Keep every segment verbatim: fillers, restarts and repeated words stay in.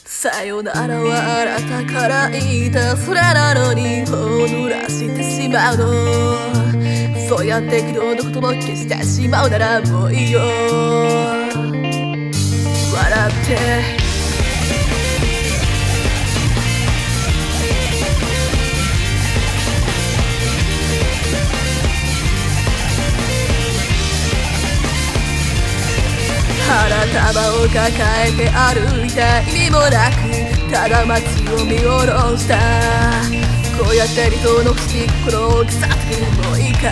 さよならはあなたから言ったそれなのに頬を濡らしてしまうの。そうやって昨日のことも消してしまうならもういいよ。笑って花束を抱えて歩いた意味もなく、ただ街を見下ろした。こうやって理想の口心を腐ってもういいか。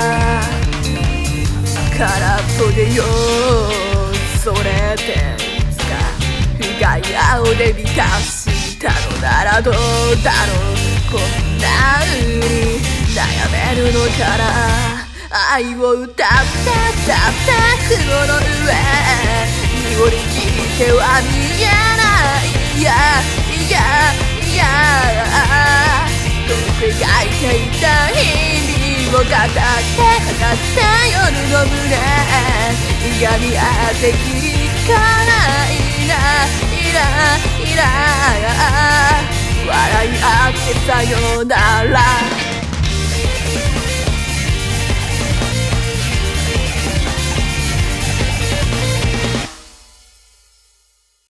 空っぽでよそれっていつか深い青で満たしたのならどうだろう。こんな風に悩めるのかな。愛を歌って歌って雲の上濁りきっては見えない。いやいやいや遠く描いていた日々を語って語って夜の胸いがみ合って響かないな。いらいら笑い合ってさよなら。